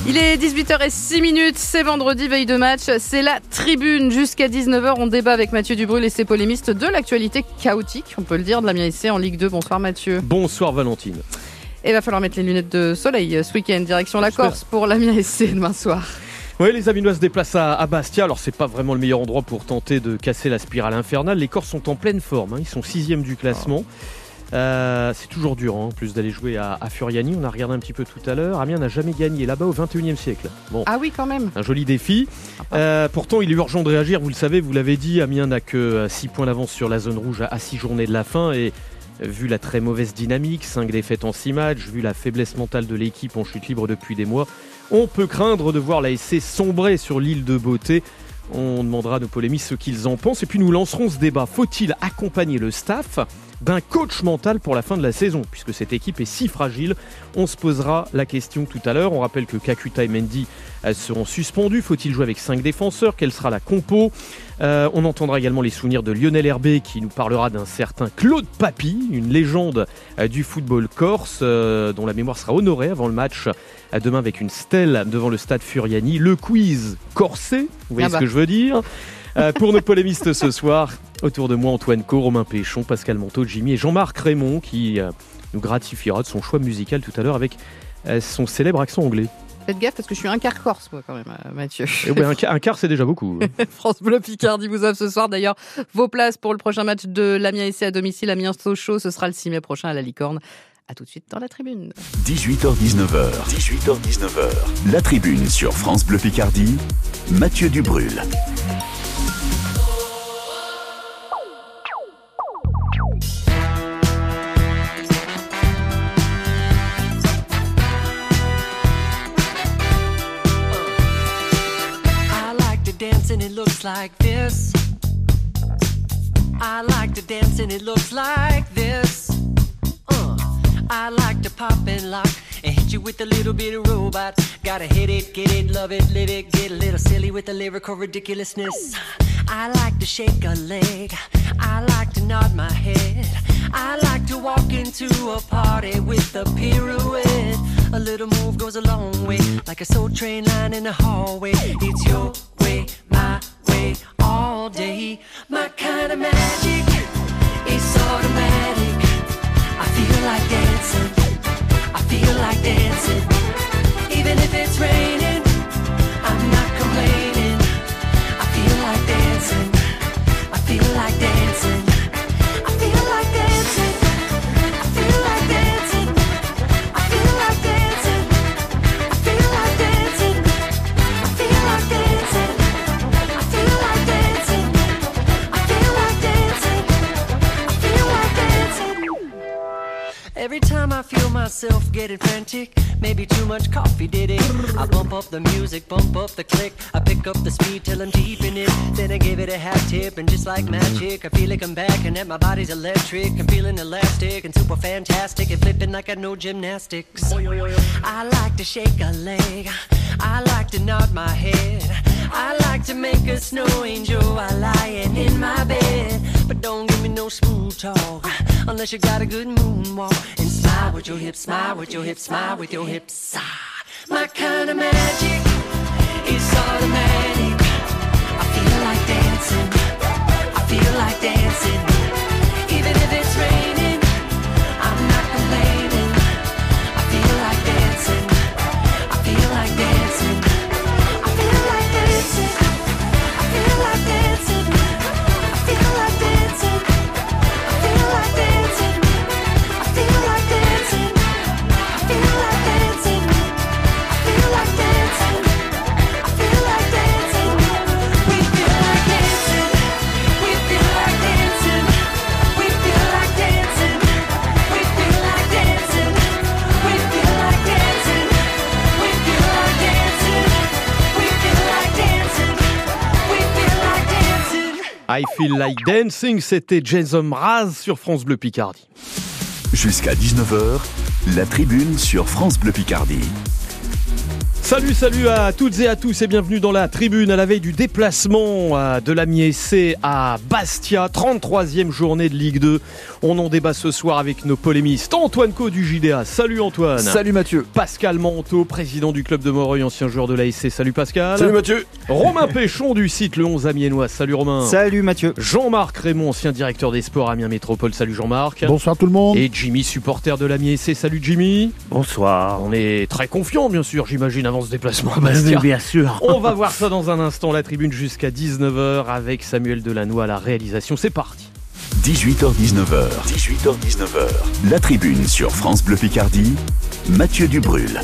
Il est 18h06, c'est vendredi, veille de match, c'est la tribune. Jusqu'à 19h, on débat avec Mathieu Dubrul et ses polémistes de l'actualité chaotique, on peut le dire, de l'Amiens SC en Ligue 2. Bonsoir Mathieu. Bonsoir Valentine. Et il va falloir mettre les lunettes de soleil ce week-end, direction la Corse pour l'Amiens SC demain soir. Oui, les Aminois se déplacent à Bastia. Alors, c'est pas vraiment le meilleur endroit pour tenter de casser la spirale infernale. Les Corses sont en pleine forme, ils sont 6e du classement. C'est toujours dur, en plus d'aller jouer à Furiani. On a regardé un petit peu tout à l'heure. Amiens n'a jamais gagné là-bas au 21e siècle. Bon, ah oui, quand même. un joli défi. Pourtant, il est urgent de réagir. Vous le savez, vous l'avez dit, Amiens n'a que 6 points d'avance sur la zone rouge à 6 journées de la fin. Et vu la très mauvaise dynamique, 5 défaites en 6 matchs, vu la faiblesse mentale de l'équipe en chute libre depuis des mois, on peut craindre de voir la SC sombrer sur l'île de beauté. On demandera à nos polémistes ce qu'ils en pensent. Et puis nous lancerons ce débat. Faut-il accompagner le staff d'un coach mental pour la fin de la saison, puisque cette équipe est si fragile? On se posera la question tout à l'heure. On rappelle que Kakuta et Mendy seront suspendus. Faut-il jouer avec 5 défenseurs? Quelle sera la compo? On entendra également les souvenirs de Lionel Herbé qui nous parlera d'un certain Claude Papy, une légende du football corse, dont la mémoire sera honorée avant le match demain avec une stèle devant le stade Furiani. Le quiz corsé, vous voyez ce que je veux dire? Pour nos polémistes ce soir, autour de moi, Antoine Co, Romain Péchon, Pascal Monteau, Jimmy et Jean-Marc Raymond qui nous gratifiera de son choix musical tout à l'heure avec son célèbre accent anglais. Faites gaffe parce que je suis un quart corse, moi, quand même, Mathieu. Et ouais, un quart, c'est déjà beaucoup. France Bleu Picardie vous offre ce soir d'ailleurs vos places pour le prochain match de l'Amiens SC à domicile. Amiens-Sochaux, ce sera le 6 mai prochain à la Licorne. A tout de suite dans la tribune. 18h-19h, la tribune sur France Bleu Picardie, Mathieu Dubrul. Dance and it looks like this. I like to dance and it looks like this. I like to pop and lock and hit you with a little bit of robot. Gotta hit it, get it, love it, live it, get a little silly with the lyrical ridiculousness. I like to shake a leg, I like to nod my head, I like to walk into a party with a pirouette. A little move goes a long way, like a soul train line in the hallway. It's your way, my way, all day. My kind of magic is automatic. I feel like dancing, I feel like dancing. Even if it's raining, I'm not complaining. I feel like dancing, I feel like dancing. I feel like dancing, I feel like dancing. I feel like dancing, I feel like dancing. I feel like dancing, I feel like dancing. I feel like dancing, I feel like dancing. Every time I feel myself getting frantic, maybe too much coffee did it. I bump up the music, bump up the click. I pick up the speed till I'm deep in it. Then I give it a half tip and just like magic, I feel like I'm back and that my body's electric. I'm feeling elastic and super fantastic and flipping like I know gymnastics. I like to shake a leg, I like to nod my head, I like to make a snow angel while lying in my bed. But don't give me no smooth talk unless you got a good moonwalk. And smile with your hips, smile with your hips, smile with your hips. My kind of magic is automatic. I feel like dancing, I feel like dancing. Even if it's raining, I'm not complaining. I feel like dancing, I feel like dancing. I feel like dancing, I feel like dancing. I feel like dancing, I feel like dancing. I feel like dancing, I feel like dancing. I feel like dancing, I feel like dancing. We feel like dancing, we feel like dancing. We feel like dancing, we feel like dancing. We feel like dancing, we feel like dancing. We feel like dancing, we feel like dancing. I Feel Like Dancing, c'était Jason Mraz sur France Bleu Picardie. Jusqu'à 19h, la tribune sur France Bleu Picardie. Salut à toutes et à tous et bienvenue dans la tribune à la veille du déplacement de l'Amiens SC à Bastia, 33e journée de Ligue 2. On en débat ce soir avec nos polémistes. Antoine Co du JDA, salut Antoine. Salut Mathieu. Pascal Manteau, président du club de Moreuil, ancien joueur de l'ASC, salut Pascal. Salut Mathieu. Romain Péchon du site Le 11 Amiénois, salut Romain. Salut Mathieu. Jean-Marc Raymond, ancien directeur des sports Amiens Métropole, salut Jean-Marc. Bonsoir tout le monde. Et Jimmy, supporter de l'Amiens SC, salut Jimmy. Bonsoir. On est très confiant bien sûr, j'imagine, avant ce déplacement à Bastia. Bien sûr. On va voir ça dans un instant, la tribune jusqu'à 19h avec Samuel Delannoy à la réalisation. C'est parti. 18h-19h, la tribune sur France Bleu Picardie, Mathieu Dubrul.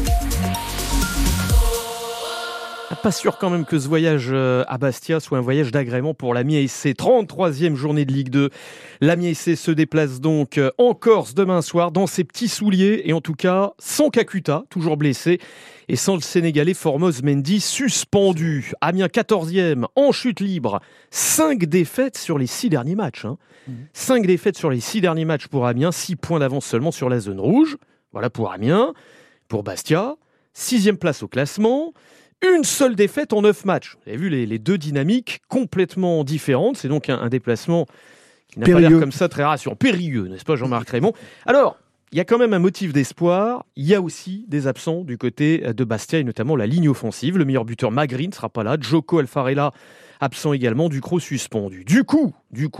Pas sûr quand même que ce voyage à Bastia soit un voyage d'agrément pour l'Amiens SC. 33e journée de Ligue 2. L'Amiens SC se déplace donc en Corse demain soir dans ses petits souliers et en tout cas sans Kakuta, toujours blessé, et sans le Sénégalais Formose Mendy suspendu. Amiens 14e en chute libre. 5 défaites sur les 6 derniers matchs. 5 défaites sur les 6 derniers matchs pour Amiens. 6 points d'avance seulement sur la zone rouge. Voilà pour Amiens. Pour Bastia, 6e place au classement. Une seule défaite en 9 matchs. Vous avez vu les deux dynamiques complètement différentes. C'est donc un déplacement qui n'a pas l'air comme ça très rassurant. Périlleux, n'est-ce pas Jean-Marc Raymond ? Alors, il y a quand même un motif d'espoir. Il y a aussi des absents du côté de Bastia et notamment la ligne offensive. Le meilleur buteur Magri ne sera pas là. Joko Alfarella absent également. Ducrot suspendu. Du coup,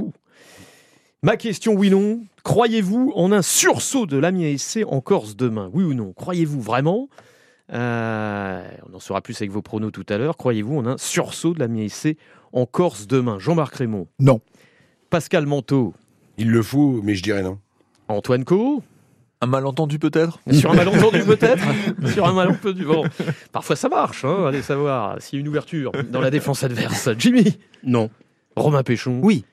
ma question oui non. Croyez-vous en un sursaut de l'Amiens SC en Corse demain ? Oui ou non ? Croyez-vous vraiment ? On en saura plus avec vos pronos tout à l'heure. Croyez-vous en un sursaut de l'Amiens SC en Corse demain ? Jean-Marc Raymond ? Non. Pascal Manteau ? Il le faut, mais je dirais non. Antoine Co ? Un malentendu peut-être ? Sur un malentendu peut-être ? Sur un malentendu. Bon, parfois ça marche, allez savoir s'il y a une ouverture dans la défense adverse. Jimmy ? Non. Romain Péchon ? Oui.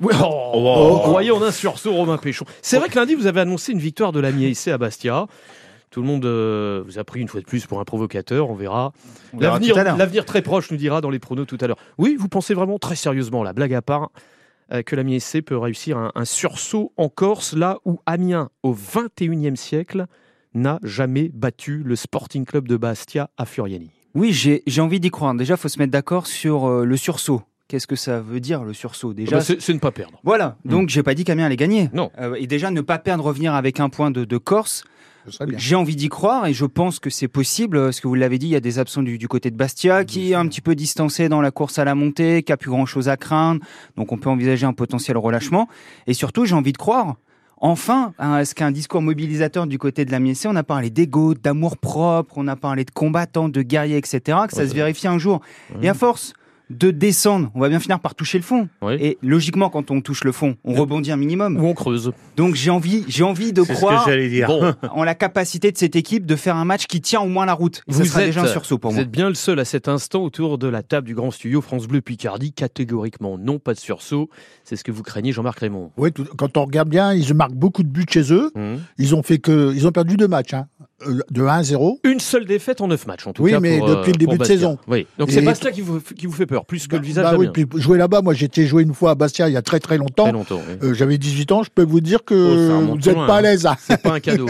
Croyez en un sursaut, Romain Péchon. C'est vrai que lundi, vous avez annoncé une victoire de l'Amiens SC à Bastia. Tout le monde vous a pris une fois de plus pour un provocateur, on verra. L'avenir très proche nous dira dans les pronos tout à l'heure. Oui, vous pensez vraiment très sérieusement, la blague à part, que l'Amiens SC peut réussir un sursaut en Corse, là où Amiens, au XXIe siècle, n'a jamais battu le Sporting Club de Bastia à Furiani. Oui, j'ai envie d'y croire. Déjà, il faut se mettre d'accord sur le sursaut. Qu'est-ce que ça veut dire, le sursaut ? Déjà, c'est ne pas perdre. Voilà, donc j'ai pas dit qu'Amiens allait gagner. Non. Et déjà, ne pas perdre, revenir avec un point de Corse. J'ai envie d'y croire et je pense que c'est possible, parce que vous l'avez dit, il y a des absents du côté de Bastia qui est un petit peu distancé dans la course à la montée, qui a plus grand chose à craindre, donc on peut envisager un potentiel relâchement. Et surtout, j'ai envie de croire, enfin, est-ce qu'un discours mobilisateur du côté de l'Amiens SC, on a parlé d'ego, d'amour propre, on a parlé de combattants, de guerriers, etc., que ça se vérifie un jour. Et à force de descendre, on va bien finir par toucher le fond. Oui. Et logiquement, quand on touche le fond, on rebondit un minimum. Ou on creuse. Donc j'ai envie de croire ce que j'allais dire. En la capacité de cette équipe de faire un match qui tient au moins la route. Et ça sera déjà un sursaut pour moi. Vous êtes bien le seul à cet instant autour de la table du grand studio France Bleu Picardie. Catégoriquement non, pas de sursaut. C'est ce que vous craignez, Jean-Marc Raymond. Oui, quand on regarde bien, ils marquent beaucoup de buts chez eux. Ils ont perdu 2 matchs. De 1-0. Une seule défaite en 9 matchs, en tout cas. Oui, mais depuis le début de saison. Oui. Donc c'est Bastia qui vous fait peur, plus que le visage d'Amiens. Oui, puis jouer là-bas, moi j'étais joué une fois à Bastia il y a très très longtemps. Oui. J'avais 18 ans, je peux vous dire que vous n'êtes pas à l'aise. C'est pas un cadeau.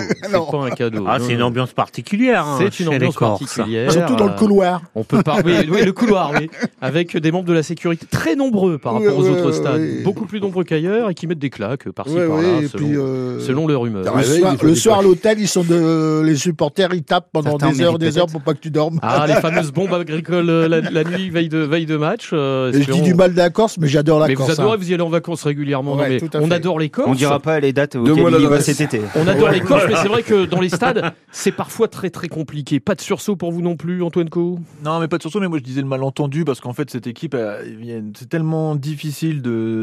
C'est une ambiance particulière. C'est une ambiance particulière. Surtout dans le couloir. On peut parler, oui, le couloir, oui. Avec des membres de la sécurité très nombreux par rapport aux autres stades. Beaucoup plus nombreux qu'ailleurs et qui mettent des claques par-ci par-là, selon leur humeur. Le soir à l'hôtel, ils sont les supporters, ils tapent pendant des heures pour pas que tu dormes. Ah, les fameuses bombes agricoles la nuit, veille de match. Et je dis du mal de la Corse, mais j'adore la Corse. Mais vous adorez, vous y allez en vacances régulièrement. Ouais, non, mais on adore les Corses. On dira pas les dates auxquelles il va cet été. On adore les Corses, mais c'est vrai que dans les stades, c'est parfois très très compliqué. Pas de sursaut pour vous non plus, Antoine Co ? Non, mais pas de sursaut, mais moi je disais le malentendu, parce qu'en fait cette équipe, c'est tellement difficile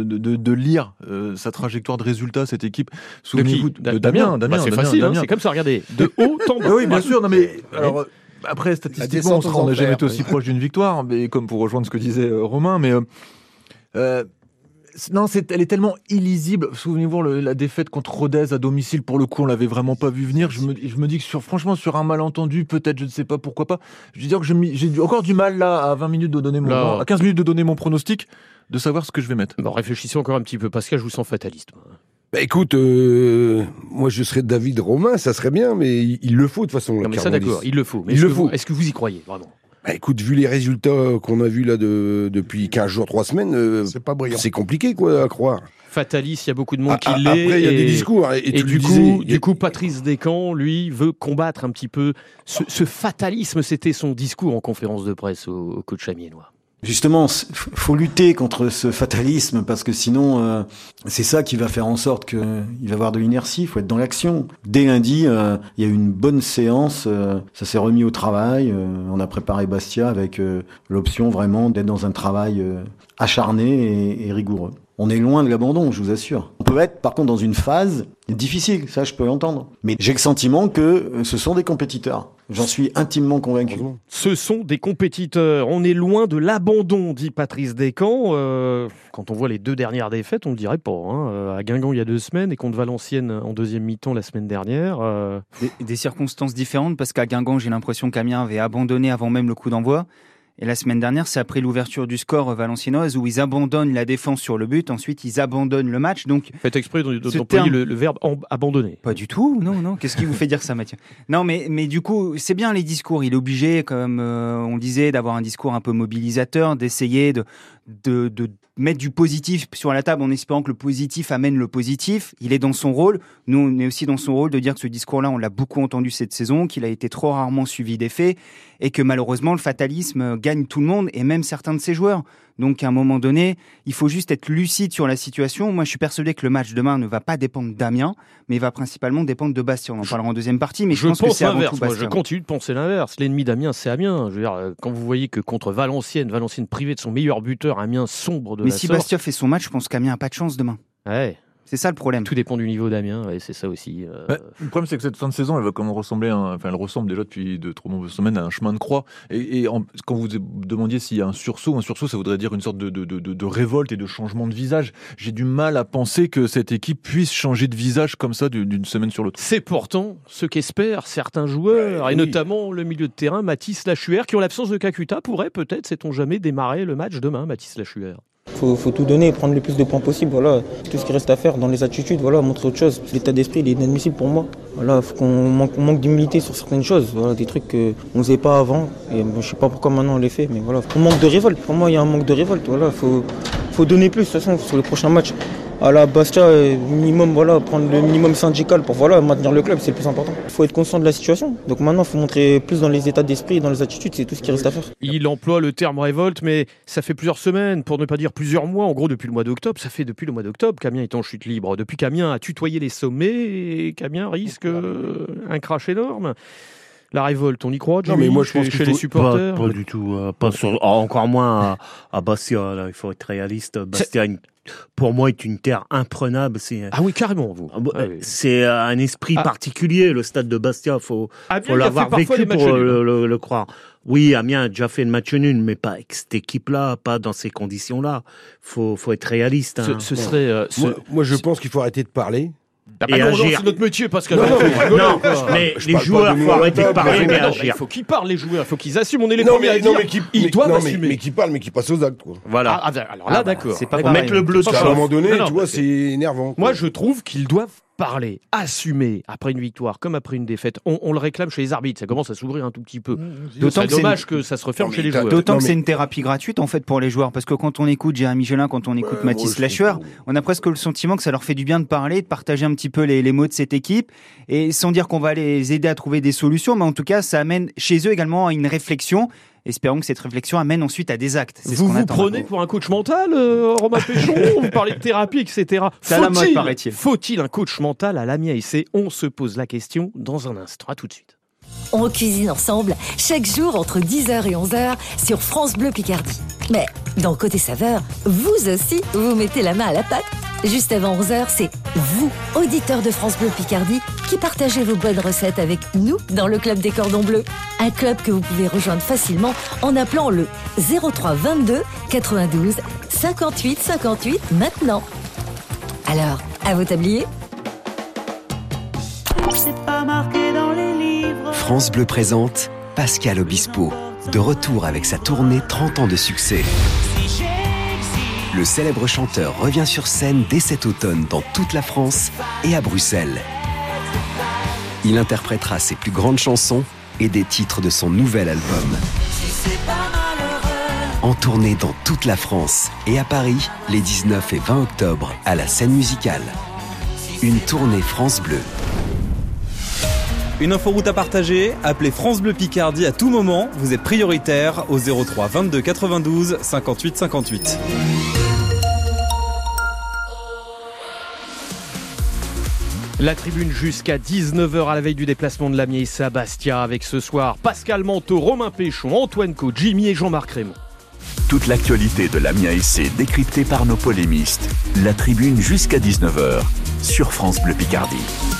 de lire sa trajectoire de résultats, cette équipe. Souvenez-vous Damien. C'est facile, c'est comme ça, regardez. De haut en bas. Oui, bien sûr, non mais... Alors, après, statistiquement, on n'a jamais été aussi proche d'une victoire, mais comme pour rejoindre ce que disait Romain, mais non, elle est tellement illisible. Souvenez-vous la défaite contre Rodez à domicile, pour le coup, on l'avait vraiment pas vu venir. Je me dis que franchement, sur un malentendu, peut-être, je ne sais pas pourquoi pas. Je veux dire que j'ai encore du mal là à 20 minutes de donner à 15 minutes de donner mon pronostic, de savoir ce que je vais mettre. Bon, réfléchissez encore un petit peu, Pascal, je vous sens fataliste. Bah écoute, moi je serais David Romain, ça serait bien, mais il le faut de toute façon. Non mais ça d'accord, il le faut. Mais est-ce que vous y croyez vraiment ? Bah, écoute, vu les résultats qu'on a vus là depuis 15 jours, 3 semaines, c'est pas brillant. C'est compliqué quoi à croire. Fataliste, il y a beaucoup de monde qui l'est. Après, il y a des discours. Et du coup, Patrice Descamps, lui, veut combattre un petit peu ce fatalisme. C'était son discours en conférence de presse au coach amiénois. Justement, faut lutter contre ce fatalisme parce que sinon, c'est ça qui va faire en sorte qu'il va y avoir de l'inertie. Il faut être dans l'action. Dès lundi, il y a eu une bonne séance. Ça s'est remis au travail. On a préparé Bastia avec l'option vraiment d'être dans un travail acharné et rigoureux. On est loin de l'abandon, je vous assure. On peut être, par contre, dans une phase difficile, ça je peux l'entendre. Mais j'ai le sentiment que ce sont des compétiteurs. J'en suis intimement convaincu. Ce sont des compétiteurs. On est loin de l'abandon, dit Patrice Descamps. Quand on voit les 2 dernières défaites, on ne dirait pas. À Guingamp il y a 2 semaines et contre Valenciennes en deuxième mi-temps la semaine dernière. Des circonstances différentes parce qu'à Guingamp, j'ai l'impression qu'Amiens avait abandonné avant même le coup d'envoi. Et la semaine dernière, c'est après l'ouverture du score valenciennoise où ils abandonnent la défense sur le but. Ensuite, ils abandonnent le match. Donc, faites exprès d'employer le verbe abandonner. Pas du tout. Non. Qu'est-ce qui vous fait dire ça, Mathieu ? Non, mais du coup, c'est bien les discours. Il est obligé, comme on le disait, d'avoir un discours un peu mobilisateur, d'essayer de mettre du positif sur la table en espérant que le positif amène le positif. Il est dans son rôle. Nous, on est aussi dans son rôle de dire que ce discours-là, on l'a beaucoup entendu cette saison, qu'il a été trop rarement suivi des faits et que malheureusement, le fatalisme gagne tout le monde et même certains de ses joueurs. Donc, à un moment donné, il faut juste être lucide sur la situation. Moi, je suis persuadé que le match demain ne va pas dépendre d'Amiens, mais va principalement dépendre de Bastia. On en parlera en deuxième partie, mais je pense que c'est avant tout Bastia. Je continue de penser l'inverse. L'ennemi d'Amiens, c'est Amiens. Je veux dire, quand vous voyez que contre Valenciennes privée de son meilleur buteur, Amiens sombre de mais la si sorte. Bastia fait son match, je pense qu'Amiens n'a pas de chance demain. Ouais. C'est ça le problème. Tout dépend du niveau d'Amiens, et c'est ça aussi. Le problème, c'est que cette fin de saison, elle va quand même ressembler, elle ressemble déjà depuis de trop nombreuses semaines à un chemin de croix. Quand vous demandiez s'il y a un sursaut, ça voudrait dire une sorte de révolte et de changement de visage. J'ai du mal à penser que cette équipe puisse changer de visage comme ça d'une semaine sur l'autre. C'est pourtant ce qu'espèrent certains joueurs, et notamment le milieu de terrain, Mathis Lachuer, qui en l'absence de Kakuta pourrait peut-être, sait-on jamais, démarrer le match demain, Mathis Lachuer. Faut tout donner, prendre le plus de points possible. Voilà. Tout ce qui reste à faire dans les attitudes, montrer autre chose. L'état d'esprit, il est inadmissible pour moi. Voilà, faut qu'on manque d'humilité sur certaines choses. Voilà, des trucs qu'on ne faisait pas avant. Et je sais pas pourquoi maintenant on les fait, mais voilà. On manque de révolte. Pour moi, il y a un manque de révolte. Voilà, faut donner plus de toute façon sur les prochains matchs. À la Bastia, minimum, prendre le minimum syndical pour maintenir le club, c'est le plus important. Il faut être conscient de la situation. Donc maintenant, il faut montrer plus dans les états d'esprit, dans les attitudes, c'est tout ce qui reste à faire. Il emploie le terme révolte, mais ça fait plusieurs semaines, pour ne pas dire plusieurs mois, en gros depuis le mois d'octobre. Ça fait depuis le mois d'octobre qu'Amiens est en chute libre. Depuis qu'Amiens a tutoyé les sommets et qu'Amiens risque un crash énorme. La révolte, on y croit, Jimmy, mais moi, je pense chez les supporters? Pas du tout. Encore moins à Bastia. Là, il faut être réaliste. Bastia, pour moi, est une terre imprenable. Ah oui, carrément, vous. C'est un esprit particulier, le stade de Bastia. Faut l'avoir vécu pour le croire. Oui, Amiens a déjà fait le match nul, mais pas avec cette équipe-là, pas dans ces conditions-là. Faut être réaliste. Ce serait. Moi, je pense qu'il faut arrêter de parler. Non, c'est notre métier, Pascal. Non, mais les joueurs, il faut arrêter de parler et agir. Il faut qu'ils parlent, les joueurs. Il faut qu'ils assument. On est les premiers à dire. Ils doivent assumer. Mais qui parlent, mais qui passent aux actes, quoi. Voilà. Alors là, d'accord. C'est pas mettre le bleu. À un moment donné, tu vois, c'est énervant. Moi, je trouve qu'ils doivent parler, assumer après une victoire comme après une défaite. On le réclame chez les arbitres. Ça commence à s'ouvrir un tout petit peu. C'est dommage que ça se referme chez les joueurs. D'autant que c'est une thérapie gratuite en fait pour les joueurs, parce que quand on écoute Jérémy Gelin, quand on écoute Mathis Lachuer, on a presque le sentiment que ça leur fait du bien de parler, de partager un petit peu les mots de cette équipe, et sans dire qu'on va les aider à trouver des solutions, mais en tout cas ça amène chez eux également à une réflexion. Espérons que cette réflexion amène ensuite à des actes. Vous vous prenez pour un coach mental, Romain Péchon? Vous parlez de thérapie, etc. C'est à la mode, paraît-il. Faut-il un coach mental à l'Amiens SC? On se pose la question dans un instant. À tout de suite. On cuisine ensemble chaque jour entre 10h et 11h sur France Bleu Picardie. Mais dans Côté Saveur, vous aussi, vous mettez la main à la pâte. Juste avant 11h, c'est vous, auditeurs de France Bleu Picardie, qui partagez vos bonnes recettes avec nous dans le Club des Cordons Bleus. Un club que vous pouvez rejoindre facilement en appelant le 03 22 92 58 58 maintenant. Alors, à vos tabliers. C'est pas marqué dans les livres. France Bleu présente Pascal Obispo, de retour avec sa tournée 30 ans de succès. Le célèbre chanteur revient sur scène dès cet automne dans toute la France et à Bruxelles. Il interprétera ses plus grandes chansons et des titres de son nouvel album. c'est pas malheureux. En tournée dans toute la France et à Paris, les 19 et 20 octobre, à la Scène Musicale. Une tournée France Bleu. Une inforoute à partager, appelez France Bleu Picardie à tout moment. Vous êtes prioritaire au 03 22 92 58 58. La tribune jusqu'à 19h à la veille du déplacement de l'Amiens à Bastia avec ce soir Pascal Manteau, Romain Péchon, Antoine Co, Jimmy et Jean-Marc Raymond. Toute l'actualité de l'Amiens SC décryptée par nos polémistes. La tribune jusqu'à 19h sur France Bleu Picardie.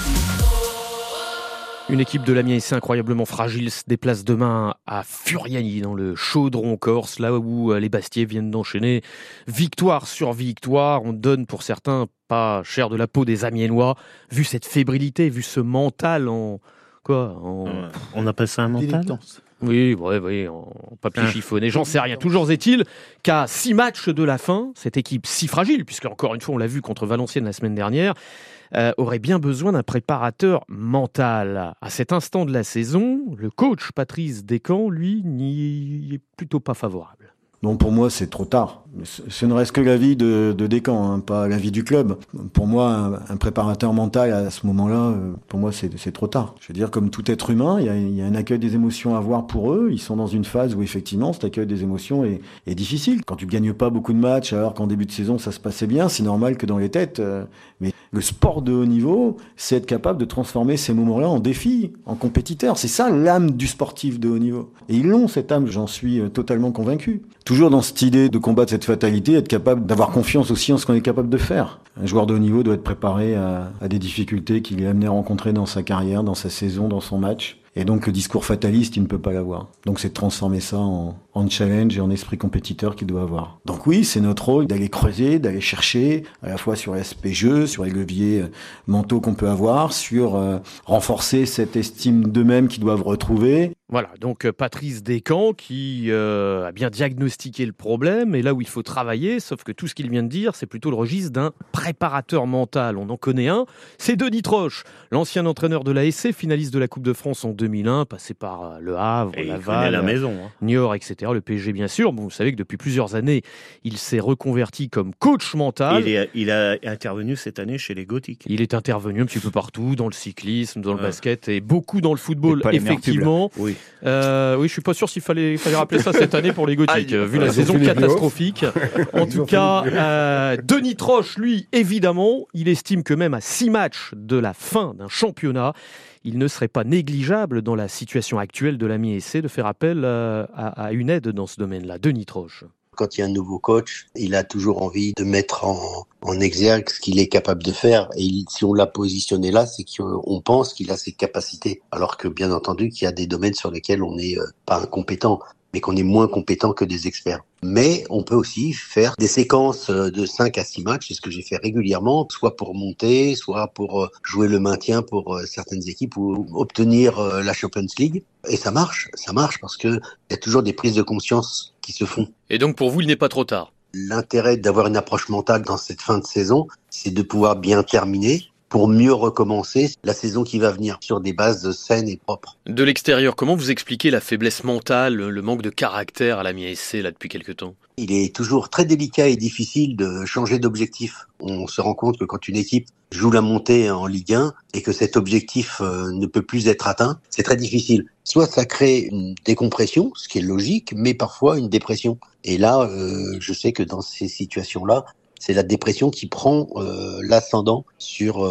Une équipe de l'Amiens SC incroyablement fragile se déplace demain à Furiani dans le chaudron corse, là où les Bastiais viennent d'enchaîner victoire sur victoire. On donne pour certains pas cher de la peau des Amiénois, vu cette fébrilité, vu ce mental en... Quoi On appelle ça un mental ? Oui, en papier chiffonné, j'en sais rien. Toujours est-il qu'à 6 matchs de la fin, cette équipe si fragile, puisque encore une fois on l'a vu contre Valenciennes la semaine dernière, aurait bien besoin d'un préparateur mental. À cet instant de la saison, le coach Patrice Descamps, lui, n'y est plutôt pas favorable. Non, pour moi, c'est trop tard. Ce ne reste que l'avis de Descamps, pas l'avis du club. Pour moi, un préparateur mental à ce moment-là, pour moi, c'est trop tard. Je veux dire, comme tout être humain, il y a un accueil des émotions à avoir pour eux. Ils sont dans une phase où, effectivement, cet accueil des émotions est difficile. Quand tu gagnes pas beaucoup de matchs, alors qu'en début de saison, ça se passait bien, c'est normal que dans les têtes... Mais le sport de haut niveau, c'est être capable de transformer ces moments-là en défis, en compétiteurs. C'est ça l'âme du sportif de haut niveau. Et ils l'ont, cette âme, j'en suis totalement convaincu. Toujours dans cette idée de combattre cette fatalité, être capable d'avoir confiance aussi en ce qu'on est capable de faire. Un joueur de haut niveau doit être préparé à des difficultés qu'il est amené à rencontrer dans sa carrière, dans sa saison, dans son match. Et donc le discours fataliste, il ne peut pas l'avoir. Donc c'est de transformer ça en challenge et en esprit compétiteur qu'il doit avoir. Donc oui, c'est notre rôle d'aller creuser, d'aller chercher, à la fois sur l'aspect jeu, sur les leviers mentaux qu'on peut avoir, sur renforcer cette estime d'eux-mêmes qu'ils doivent retrouver. Voilà, donc Patrice Descamps qui a bien diagnostiqué le problème, et là où il faut travailler, sauf que tout ce qu'il vient de dire, c'est plutôt le registre d'un préparateur mental. On en connaît un, c'est Denis Troche, l'ancien entraîneur de la SC, finaliste de la Coupe de France en 2001, passé par Le Havre, et Laval, la maison, Niort, etc., le PSG bien sûr. Bon, vous savez que depuis plusieurs années, il s'est reconverti comme coach mental. Il a intervenu cette année chez les Gothiques. Il est intervenu un petit peu partout, dans le cyclisme, dans le basket, et beaucoup dans le football, effectivement. Oui. Oui, je suis pas sûr s'il fallait rappeler ça cette année pour les Gothiques, vu la saison catastrophique. En tout cas, Denis Troche, lui, évidemment, il estime que même à 6 matchs de la fin d'un championnat, il ne serait pas négligeable dans la situation actuelle de l'Amiens SC de faire appel à une aide dans ce domaine-là. Denis Troche. Quand il y a un nouveau coach, il a toujours envie de mettre en exergue ce qu'il est capable de faire. Et si on l'a positionné là, c'est qu'on pense qu'il a ses capacités. Alors que, bien entendu, qu'il y a des domaines sur lesquels on n'est pas incompétent, mais qu'on est moins compétent que des experts. Mais on peut aussi faire des séquences de 5 à 6 matchs, c'est ce que j'ai fait régulièrement, soit pour monter, soit pour jouer le maintien pour certaines équipes ou obtenir la Champions League. Et ça marche parce que il y a toujours des prises de conscience qui se font. Et donc pour vous, il n'est pas trop tard? L'intérêt d'avoir une approche mentale dans cette fin de saison, c'est de pouvoir bien terminer pour mieux recommencer la saison qui va venir sur des bases saines et propres. De l'extérieur, comment vous expliquez la faiblesse mentale, le manque de caractère à l'Amiens SC là depuis quelque temps? Il est toujours très délicat et difficile de changer d'objectif. On se rend compte que quand une équipe joue la montée en Ligue 1 et que cet objectif ne peut plus être atteint, c'est très difficile. Soit ça crée une décompression, ce qui est logique, mais parfois une dépression. Et là, je sais que dans ces situations-là, c'est la dépression qui prend l'ascendant sur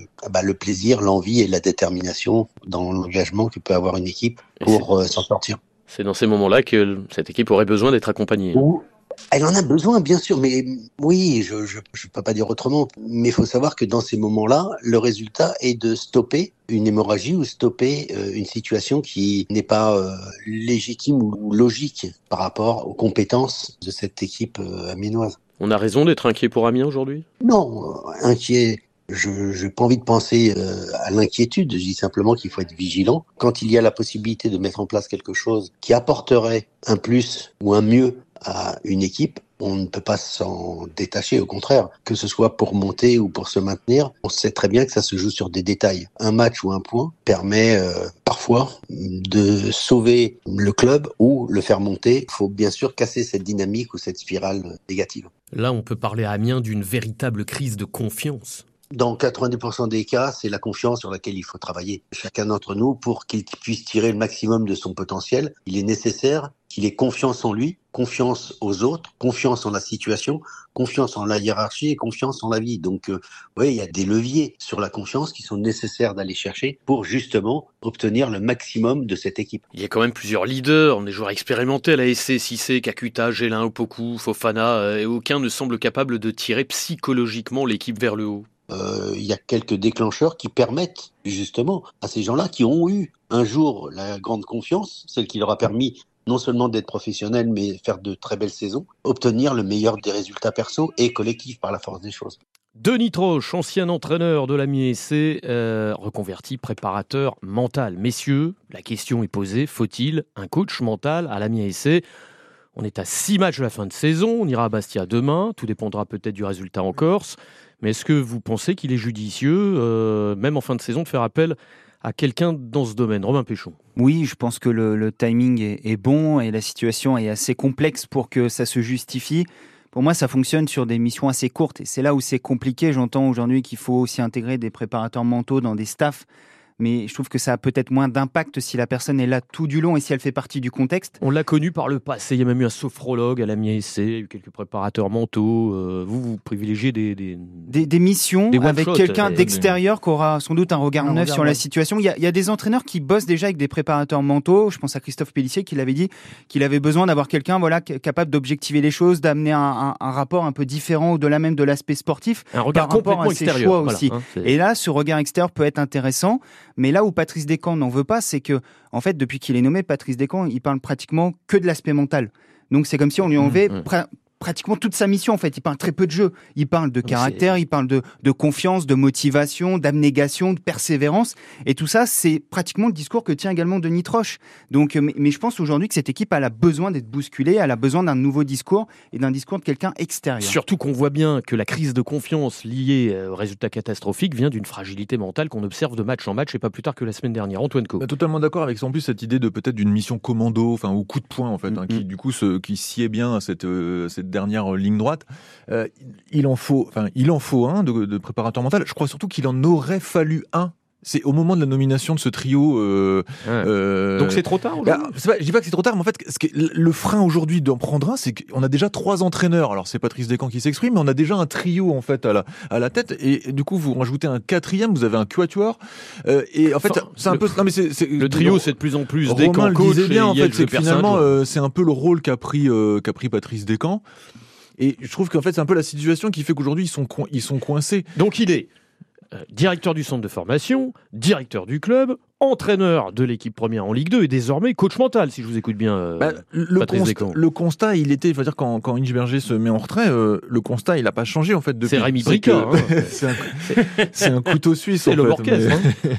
le plaisir, l'envie et la détermination dans l'engagement que peut avoir une équipe pour s'en sortir. C'est dans ces moments-là que cette équipe aurait besoin d'être accompagnée. Elle en a besoin, bien sûr, mais oui, je peux pas dire autrement. Mais il faut savoir que dans ces moments-là, le résultat est de stopper une hémorragie ou stopper une situation qui n'est pas légitime ou logique par rapport aux compétences de cette équipe amiénoise. On a raison d'être inquiet pour Amiens aujourd'hui ? Non, inquiet. Je n'ai pas envie de penser à l'inquiétude. Je dis simplement qu'il faut être vigilant. Quand il y a la possibilité de mettre en place quelque chose qui apporterait un plus ou un mieux à une équipe, on ne peut pas s'en détacher, au contraire, que ce soit pour monter ou pour se maintenir. On sait très bien que ça se joue sur des détails. Un match ou un point permet parfois de sauver le club ou le faire monter. Il faut bien sûr casser cette dynamique ou cette spirale négative. Là, on peut parler à Amiens d'une véritable crise de confiance. Dans 90% des cas, c'est la confiance sur laquelle il faut travailler. Chacun d'entre nous, pour qu'il puisse tirer le maximum de son potentiel, il est nécessaire qu'il ait confiance en lui, confiance aux autres, confiance en la situation, confiance en la hiérarchie et confiance en la vie. Donc, il y a des leviers sur la confiance qui sont nécessaires d'aller chercher pour justement obtenir le maximum de cette équipe. Il y a quand même plusieurs leaders, des joueurs expérimentés à la SC, Cissé, Kakuta, Gélin, Opoku, Fofana, et aucun ne semble capable de tirer psychologiquement l'équipe vers le haut. Il y a quelques déclencheurs qui permettent justement à ces gens-là qui ont eu un jour la grande confiance, celle qui leur a permis non seulement d'être professionnels, mais faire de très belles saisons, obtenir le meilleur des résultats perso et collectifs par la force des choses. Denis Troche, ancien entraîneur de l'Amiens SC, reconverti préparateur mental. Messieurs, la question est posée, faut-il un coach mental à l'Amiens SC ? On est à 6 matchs de la fin de saison, on ira à Bastia demain, tout dépendra peut-être du résultat en Corse. Mais est-ce que vous pensez qu'il est judicieux, même en fin de saison, de faire appel à quelqu'un dans ce domaine ? Romain Péchon. Oui, je pense que le timing est bon et la situation est assez complexe pour que ça se justifie. Pour moi, ça fonctionne sur des missions assez courtes et c'est là où c'est compliqué. J'entends aujourd'hui qu'il faut aussi intégrer des préparateurs mentaux dans des staffs. Mais je trouve que ça a peut-être moins d'impact si la personne est là tout du long et si elle fait partie du contexte. On l'a connu par le passé, il y a même eu un sophrologue à l'Amiens SC, il y a eu quelques préparateurs mentaux. Vous privilégiez des missions avec quelqu'un d'extérieur qui aura sans doute un regard neuf sur la situation. Il y a des entraîneurs qui bossent déjà avec des préparateurs mentaux. Je pense à Christophe Pellissier qui l'avait dit qu'il avait besoin d'avoir quelqu'un capable d'objectiver les choses, d'amener un rapport un peu différent au-delà même de l'aspect sportif. Un regard complètement extérieur. Choix aussi. Et là, ce regard extérieur peut être intéressant. Mais là où Patrice Descamps n'en veut pas, c'est que, en fait, depuis qu'il est nommé, Patrice Descamps, il parle pratiquement que de l'aspect mental. Donc c'est comme si on lui enlevait pratiquement toute sa mission, en fait. Il parle très peu de jeu. Il parle de caractère, il parle de confiance, de motivation, d'abnégation, de persévérance. Et tout ça, c'est pratiquement le discours que tient également Denis Troche. Donc, mais je pense aujourd'hui que cette équipe, elle a besoin d'être bousculée, elle a besoin d'un nouveau discours et d'un discours de quelqu'un extérieur. Surtout qu'on voit bien que la crise de confiance liée aux résultats catastrophiques vient d'une fragilité mentale qu'on observe de match en match et pas plus tard que la semaine dernière. Antoine Co. Totalement d'accord avec en plus cette idée de peut-être d'une mission commando, ou coup de poing en fait, qui du coup qui sied bien à cette dernière ligne droite. Il en faut un de préparateur mental. Je crois surtout qu'il en aurait fallu un. C'est au moment de la nomination de ce trio. Donc c'est trop tard aujourd'hui. Je dis pas que c'est trop tard, mais en fait, le frein aujourd'hui d'en prendre un, c'est qu'on a déjà 3 entraîneurs. Alors c'est Patrice Descamps qui s'exprime, mais on a déjà un trio en fait à la tête. Et du coup, vous rajoutez un 4e, vous avez un quatuor. Et en fait, c'est un peu. Non mais le trio, c'est de plus en plus Descamps. Romain le disait bien en fait, c'est que finalement, c'est un peu le rôle qu'a pris Patrice Descamps. Et je trouve qu'en fait, c'est un peu la situation qui fait qu'aujourd'hui, ils sont coincés. Donc il est directeur du centre de formation, directeur du club, entraîneur de l'équipe première en Ligue 2 et désormais coach mental, si je vous écoute bien. Le constat, il était, il faut dire, quand Inge Berger se met en retrait, le constat, il n'a pas changé en fait depuis. C'est Rémi Bricard. C'est un couteau suisse. C'est l'orchestre.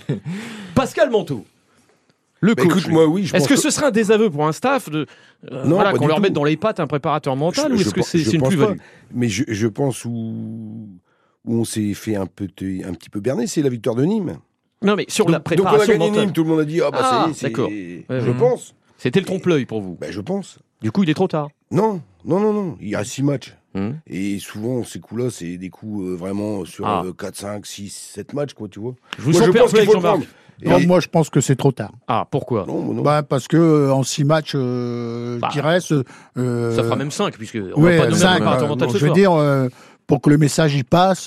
Pascal Manteau. Le coach. Écoute, moi, oui, est-ce que ce serait un désaveu pour un staff qu'on leur mette dans les pattes un préparateur mental ou est-ce que c'est une plus-value ? Mais je pense où on s'est fait un petit peu berner, c'est la victoire de Nîmes. Non, mais sur la préparation donc on a gagné mentale. Nîmes, tout le monde a dit c'est d'accord. Je pense. C'était le trompe-l'œil pour vous. Je pense. Du coup, il est trop tard. Non. Il y a 6 matchs. Et souvent, ces coups-là, c'est des coups vraiment sur 4, 5, 6, 7 matchs, quoi, tu vois. Je vous sens perplexe, Jean-Marc. Moi, je pense que c'est trop tard. Ah, pourquoi ? Non. Parce que en 6 matchs qui restent... ça fera même 5, puisque on va pas nommer un préparateur mental ce soir. Je veux dire, pour que le message y passe...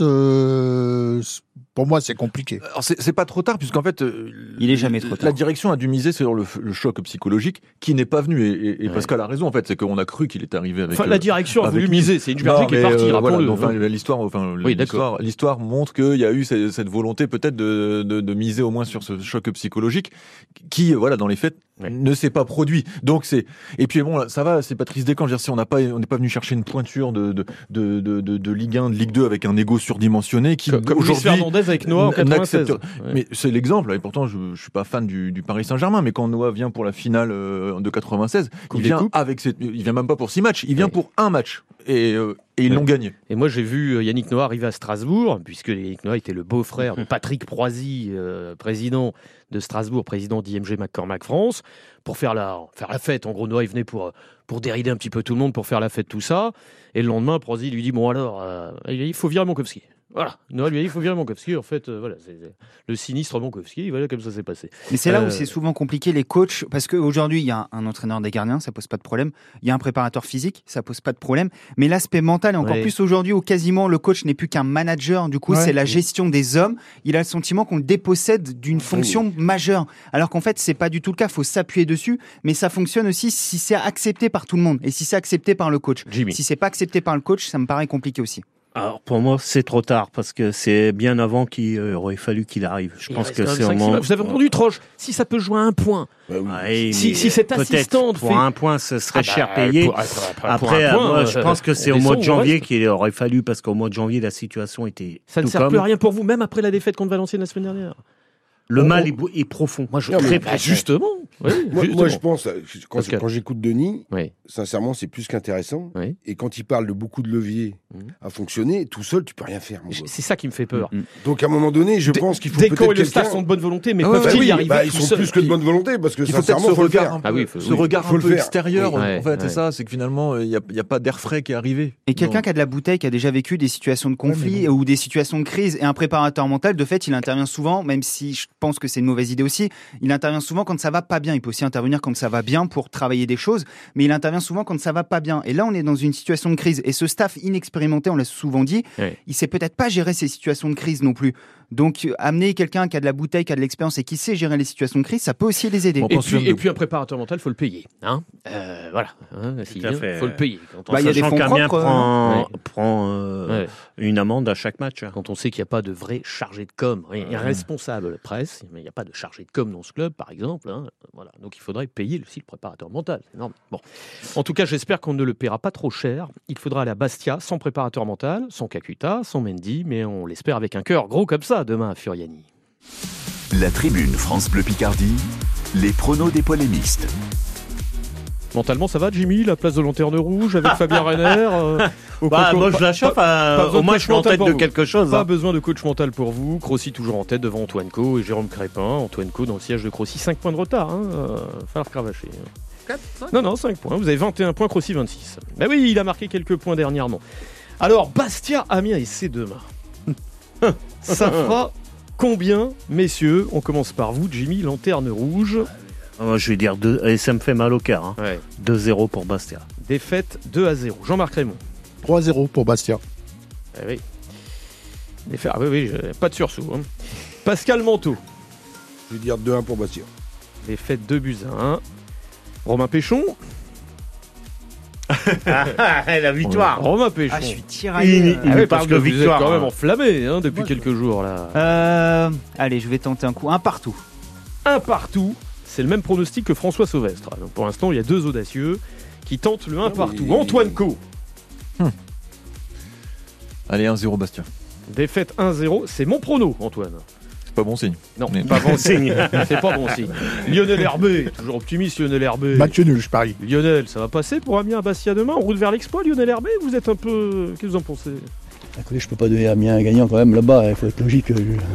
Pour moi, c'est compliqué. Alors, c'est pas trop tard, puisqu'en fait, il est jamais trop tard. La direction a dû miser sur le choc psychologique qui n'est pas venu. Et Pascal a raison, en fait, c'est qu'on a cru qu'il était arrivé avec. La direction a voulu miser. C'est une Berger qui est partie. Voilà, l'histoire montre qu'il y a eu cette volonté peut-être de miser au moins sur ce choc psychologique qui, dans les faits, ne s'est pas produit. Donc et puis bon, ça va. C'est Patrice Descamps. On n'est pas venu chercher une pointure de Ligue 1, de Ligue 2 avec un ego surdimensionné qui aujourd'hui. Avec Noah en 96. Mais c'est l'exemple, et pourtant je suis pas fan du Paris Saint-Germain, mais quand Noah vient pour la finale de 96, il vient même pas pour 6 matchs, il vient pour un match. et ils l'ont gagné. Et moi, j'ai vu Yannick Noah arriver à Strasbourg, puisque Yannick Noah était le beau-frère de Patrick Proisy, président de Strasbourg, président d'IMG McCormack France, pour faire la fête. En gros, Noah, il venait pour dérider un petit peu tout le monde, pour faire la fête, tout ça. Et le lendemain, Proisy lui dit, bon alors, il faut virer Monkowski. Voilà, Noah lui a dit, il faut virer Monkowski. En fait, voilà, c'est le sinistre Monkowski, voilà comme ça s'est passé. Mais c'est là où c'est souvent compliqué, les coachs, parce qu'aujourd'hui, il y a un entraîneur des gardiens, ça pose pas de problème. Il y a un préparateur physique, ça pose pas de problème. Mais l'aspect mental, et encore plus aujourd'hui, où quasiment le coach n'est plus qu'un manager, du coup, c'est la gestion des hommes. Il a le sentiment qu'on le dépossède d'une fonction majeure. Alors qu'en fait, c'est pas du tout le cas, il faut s'appuyer dessus. Mais ça fonctionne aussi si c'est accepté par tout le monde et si c'est accepté par le coach. Si c'est pas accepté par le coach, ça me paraît compliqué aussi. Alors pour moi, c'est trop tard parce que c'est bien avant qu'il aurait fallu qu'il arrive. Je pense que c'est au moment. Vous avez entendu Troche, si ça peut jouer à un point. Si cette assistante pour un point, ce serait cher payé. Après, moi, je pense que c'est au mois de janvier qu'il aurait fallu parce qu'au mois de janvier, la situation était. Ça ne sert plus à rien pour vous, même après la défaite contre Valenciennes la semaine dernière. Le mal est profond. Moi, justement. Moi, je pense, quand j'écoute Denis, sincèrement, c'est plus qu'intéressant. Et quand il parle de beaucoup de leviers à fonctionner, tout seul, tu peux rien faire. C'est ça qui me fait peur. Donc, à un moment donné, je pense qu'il faut peut-être quelqu'un... le staff sont de bonne volonté, mais peuvent-ils y arriver ils sont plus que de bonne volonté, parce que sincèrement, il faut le faire. Ce regard un peu extérieur, en fait, c'est ça, c'est que finalement, il n'y a pas d'air frais qui est arrivé. Et quelqu'un qui a de la bouteille, qui a déjà vécu des situations de conflit ou des situations de crise, et un préparateur mental, de fait, il intervient souvent, même si je pense que c'est une mauvaise idée aussi, il intervient souvent quand ça va pas bien. Il peut aussi intervenir quand ça va bien pour travailler des choses, mais il intervient souvent quand ça va pas bien. Et là, on est dans une situation de crise. Et ce staff inexpérimenté, on l'a souvent dit, il sait peut-être pas gérer ces situations de crise non plus. Donc, amener quelqu'un qui a de la bouteille, qui a de l'expérience et qui sait gérer les situations de crise, ça peut aussi les aider. Et puis un préparateur mental, il faut le payer. Voilà. Il faut le payer. Il y a des fonds propres. Prend une amende à chaque match. Quand on sait qu'il n'y a pas de vrai chargé de com, il y a un responsable presse, mais il n'y a pas de chargé de com dans ce club, par exemple. Voilà. Donc, il faudrait payer aussi le préparateur mental. C'est énorme. Bon. En tout cas, j'espère qu'on ne le paiera pas trop cher. Il faudra aller à Bastia sans préparateur mental, sans Kakuta, sans Mendy, mais on l'espère avec un cœur gros comme ça demain à Furiani. La tribune France Bleu Picardie, les pronos des polémistes. Mentalement, ça va, Jimmy, la place de Lanterne Rouge avec Fabien Renner moi, je la chauffe. Au moins, je suis en tête de quelque chose. Pas besoin de coach mental pour vous. Crossi toujours en tête devant Antoine Co et Jérôme Crépin. Antoine Co dans le siège de Crossi, 5 points de retard. Falloir cravacher. 4, 5 Non, 5 points. Vous avez 21 points, Crossi 26. Mais oui, il a marqué quelques points dernièrement. Alors, Bastia, Amiens et c'est demain. Ça fera combien, messieurs? On commence par vous, Jimmy, Lanterne Rouge. Je vais dire 2, et ça me fait mal au cœur. 2-0 pour Bastia. Défaite 2-0. Jean-Marc Raymond. 3-0 pour Bastia. Oui. Défaite, pas de sursaut. Pascal Manteau. Je vais dire 2-1 pour Bastia. Défaite 2-1. Romain Péchon. La victoire. Romain Péchon. Je suis tiraillé. Il parle de victoire. Vous êtes quand même enflammé depuis quelques jours là. Allez, je vais tenter un coup. Un partout. Un partout. C'est le même pronostic que François Sauvestre. Donc pour l'instant, il y a deux audacieux qui tentent le 1 partout. Antoine Co. Allez, 1-0 Bastia. Défaite 1-0. C'est mon prono, Antoine. C'est pas bon signe. Non, pas bon signe. C'est pas bon signe. Lionel Herbé, toujours optimiste Lionel Herbé. Match nul, je parie. Lionel, ça va passer pour Amiens à Bastia demain en route vers l'exploit, Lionel Herbé? Vous êtes un peu... Qu'est-ce que vous en pensez? Écoutez, je peux pas donner Amiens un gagnant quand même là-bas, il faut être logique.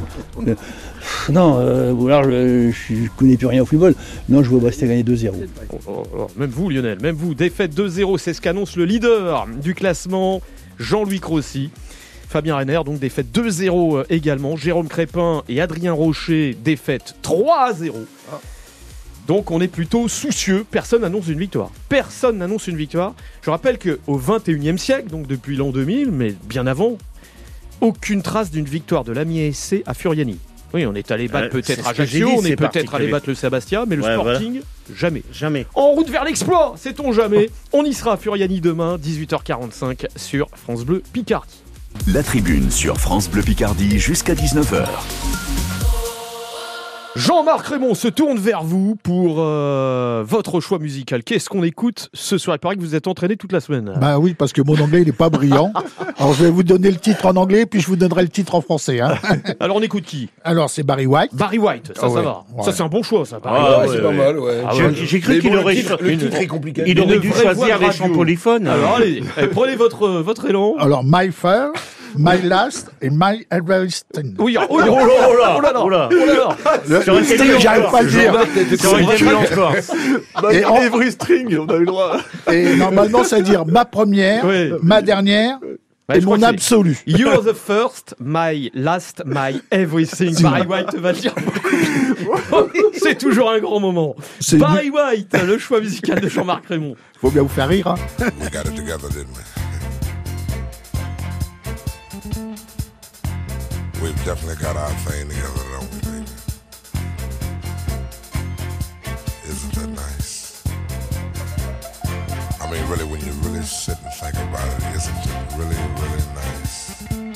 Non, je connais plus rien au football. Non, je vois Bastia gagner 2-0. Même vous, Lionel, même vous. Défaite 2-0, c'est ce qu'annonce le leader du classement, Jean-Louis Crossi. Fabien Renner, donc défaite 2-0 également. Jérôme Crépin et Adrien Rocher, défaite 3-0. Donc on est plutôt soucieux. Personne n'annonce une victoire. Je rappelle qu'au XXIe siècle, donc depuis l'an 2000, mais bien avant, aucune trace d'une victoire de l'Amiens SC à Furiani. Oui, on est allé battre peut-être Ajaccio, on est peut-être allé battre le Sabastia, mais le Sporting, jamais. En route vers l'exploit, sait-on jamais. On y sera à Furiani demain, 18h45 sur France Bleu Picardie. La tribune sur France Bleu Picardie jusqu'à 19h. Jean-Marc Raymond se tourne vers vous pour votre choix musical. Qu'est-ce qu'on écoute ce soir? Il paraît que vous êtes entraîné toute la semaine. Bah oui, parce que mon anglais, il n'est pas brillant. Alors, je vais vous donner le titre en anglais, puis je vous donnerai le titre en français. Hein. Alors, on écoute qui? Alors, c'est Barry White. Barry White, ça va. Ouais. Ça, c'est un bon choix, ça. C'est pas mal, ouais. J'ai cru qu'il aurait... Le titre est compliqué. Il aurait dû choisir les chants polyphones. Alors, allez, prenez votre élan. Alors, My First, My Last et My Everything. Oui, oh là. J'arrive pas à le dire. Every string, on a eu le droit. Et normalement, ça veut dire ma première, ma dernière et mon absolu. You're the first, my last, my everything. Barry White va le dire beaucoup. C'est toujours un grand moment. Barry White, le choix musical de Jean-Marc Raymond. Faut bien vous faire rire. Hein. We got it together, didn't we? We've definitely got our thing together, don't we, baby? Isn't that nice? I mean, really, when you really sit and think about it, isn't it really, really nice?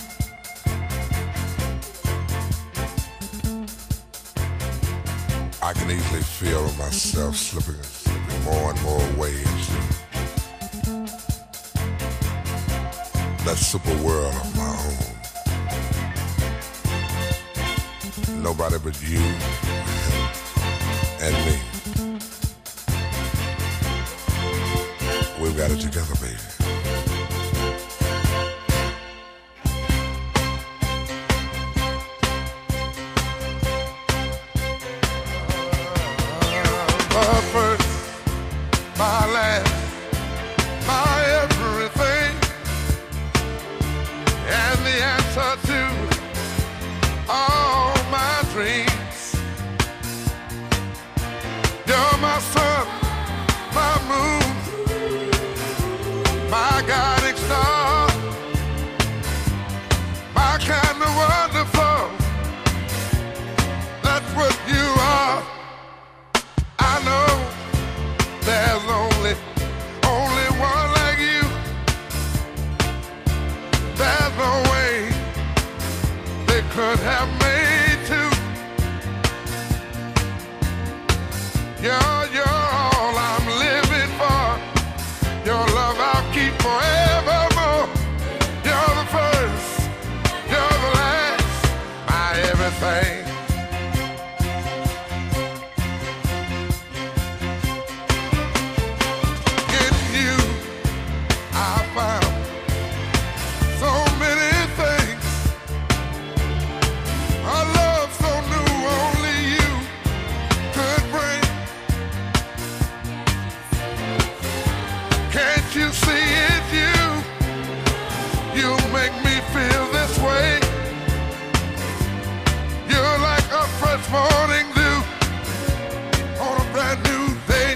I can easily feel myself slipping more and more away into that super world of my own. Nobody but you and me. We've got it together, baby. My first, my last, my everything, and the answer to all my dreams. You're my sun, my moon, my guiding star, my kind of wonderful. That's what you are. I know there's only one like you. There's no way they could have made two. You're all I'm living for. Your love I'll keep forevermore. You're the first, you're the last, my everything. In you, I found so many things. A love so new, only you could bring. Can't you see it, you make me feel this way. You're like a fresh morning dew on a brand new day.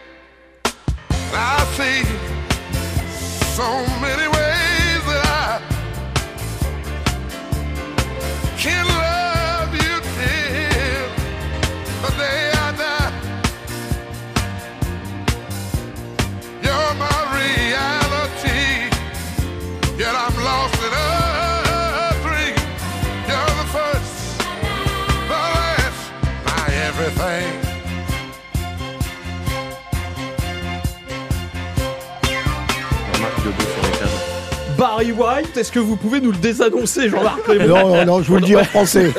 I see so many ways that I can love you till the day I die. You're my reality, yet I'm lost in a dream. You're the first, the last, my everything. Barry White, est-ce que vous pouvez nous le désannoncer, Jean-Marc Raymond? Non, je vous le dis en français.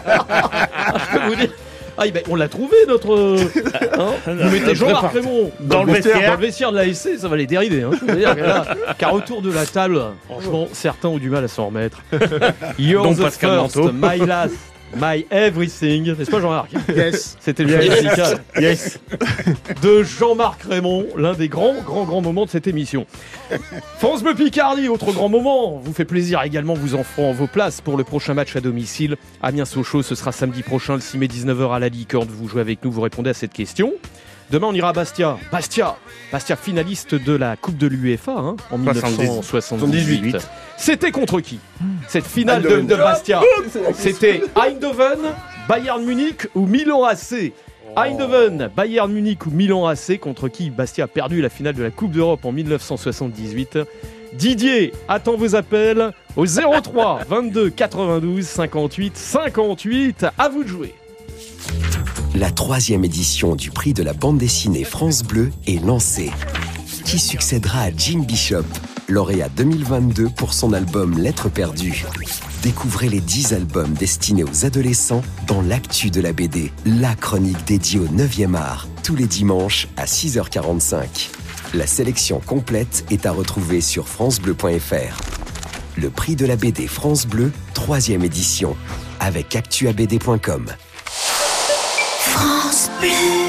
On l'a trouvé, notre... Vous mettez Jean-Marc Raymond dans le vestiaire de la SC, ça va les dérider. Je veux dire qu'à retour de la table, franchement, certains ont du mal à s'en remettre. You're the first, my last, my everything. N'est-ce pas, Jean-Marc? Yes. C'était le choix musical. Yes. De Jean-Marc Raymond, l'un des grands moments de cette émission. France Bleu Picardie, autre grand moment. Vous fait plaisir également, vous offrant vos places pour le prochain match à domicile. Amiens-Sochaux, ce sera samedi prochain, le 6 mai 19h à la Licorne. Vous jouez avec nous, vous répondez à cette question. Demain, on ira à Bastia. Bastia finaliste de la Coupe de l'UEFA en 1978. C'était contre qui cette finale de Bastia? C'était Eindhoven, Bayern Munich ou Milan AC? Eindhoven, Bayern Munich ou Milan AC, contre qui Bastia a perdu la finale de la Coupe d'Europe en 1978. Didier attend vos appels au 03 22 92 58 58. À vous de jouer. La 3e édition du prix de la bande dessinée France Bleu est lancée. Qui succédera à Jim Bishop, lauréat 2022 pour son album Lettres perdues. Découvrez les 10 albums destinés aux adolescents dans l'actu de la BD, la chronique dédiée au 9e art, tous les dimanches à 6h45. La sélection complète est à retrouver sur francebleu.fr. Le prix de la BD France Bleu, 3e édition, avec actuabd.com. France Bleu.